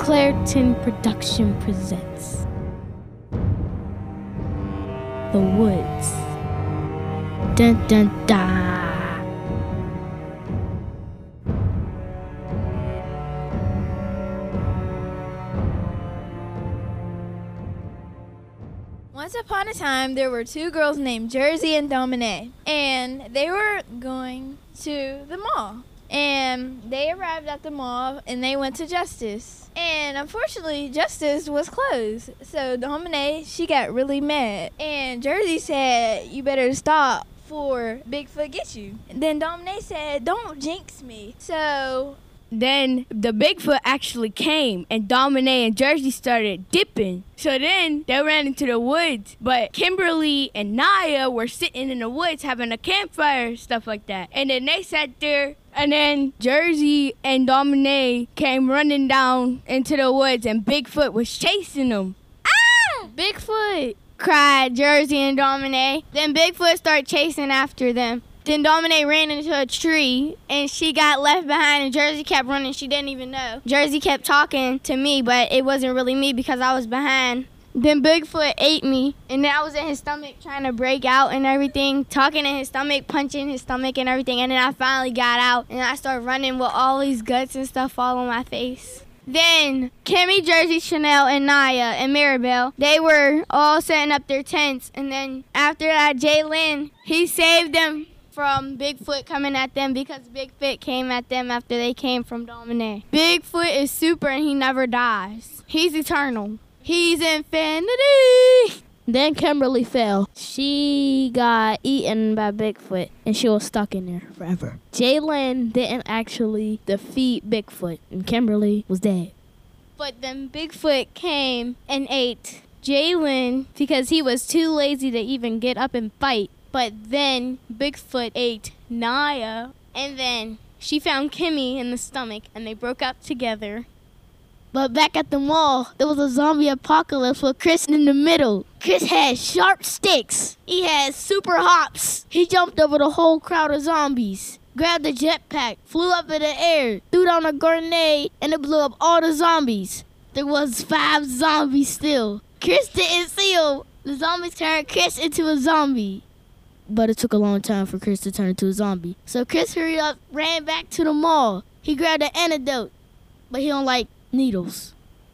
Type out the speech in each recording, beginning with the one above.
Clairton Production presents The Woods. Dun dun dun. Once upon a time, there were two girls named Jersey and Dominique, and they were going to the mall. And they arrived at the mall, and they went to Justice. And unfortunately, Justice was closed. So Dominique, she got really mad. And Jersey said, "You better stop before Bigfoot gets you." And then Dominique said, "Don't jinx me." So then the Bigfoot actually came, and Dominique and Jersey started dipping. So then they ran into the woods, but Kimberly and Naya were sitting in the woods having a campfire, stuff like that. And then they sat there, and then Jersey and Dominique came running down into the woods, and Bigfoot was chasing them. Ah! Bigfoot! Cried Jersey and Dominique. Then Bigfoot started chasing after them. Then Dominique ran into a tree, and she got left behind, and Jersey kept running. She didn't even know. Jersey kept talking to me, but it wasn't really me because I was behind. Then Bigfoot ate me, and then I was in his stomach trying to break out and everything, talking in his stomach, punching his stomach and everything, and then I finally got out, and I started running with all these guts and stuff all on my face. Then Kimmy, Jersey, Chanel, and Naya, and Maribel, they were all setting up their tents, and then after that, Jalen, he saved them from Bigfoot coming at them because Bigfoot came at them after they came from Dominique. Bigfoot is super and he never dies. He's eternal. He's infinity. Then Kimberly fell. She got eaten by Bigfoot and she was stuck in there forever. Jalen didn't actually defeat Bigfoot and Kimberly was dead. But then Bigfoot came and ate Jalen because he was too lazy to even get up and fight. But then Bigfoot ate Naya, and then she found Kimmy in the stomach, and they broke up together. But back at the mall, there was a zombie apocalypse with Chris in the middle. Chris had sharp sticks. He had super hops. He jumped over the whole crowd of zombies, grabbed a jetpack, flew up in the air, threw down a grenade, and it blew up all the zombies. There was 5 zombies still. Chris didn't see them. The zombies turned Chris into a zombie. But it took a long time for Chris to turn into a zombie. So Chris hurried up, ran back to the mall. He grabbed an antidote, but he don't like needles.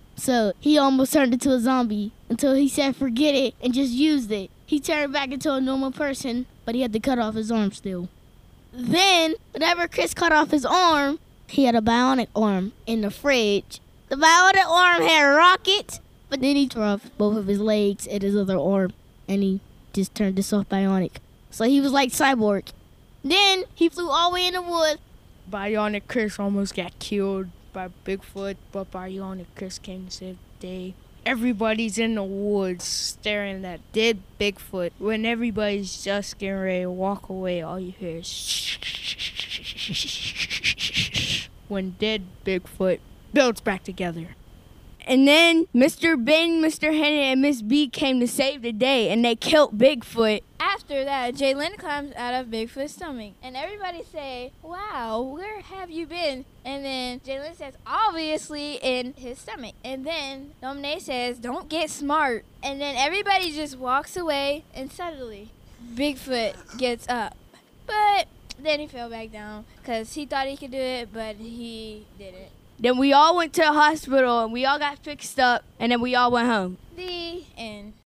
So he almost turned into a zombie until he said forget it and just used it. He turned back into a normal person, but he had to cut off his arm still. Then, whenever Chris cut off his arm, he had a bionic arm in the fridge. The bionic arm had rockets, but then he tore off both of his legs and his other arm, and he just turned this off bionic. So he was like Cyborg. Then he flew all the way in the woods. Bionic Chris almost got killed by Bigfoot, but Bionic Chris came to save the day. Everybody's in the woods staring at dead Bigfoot. When everybody's just getting ready to walk away, all you hear is when dead Bigfoot builds back together. And then Mr. Ben, Mr. Henry, and Miss B came to save the day, and they killed Bigfoot. after that, Jalen climbs out of Bigfoot's stomach. And everybody say, "Wow, where have you been?" And then Jalen says, "Obviously in his stomach." And then Dominique says, "Don't get smart." And then everybody just walks away, and suddenly Bigfoot gets up. But then he fell back down because he thought he could do it, but he didn't. Then we all went to the hospital, and we all got fixed up, and then we all went home. The end.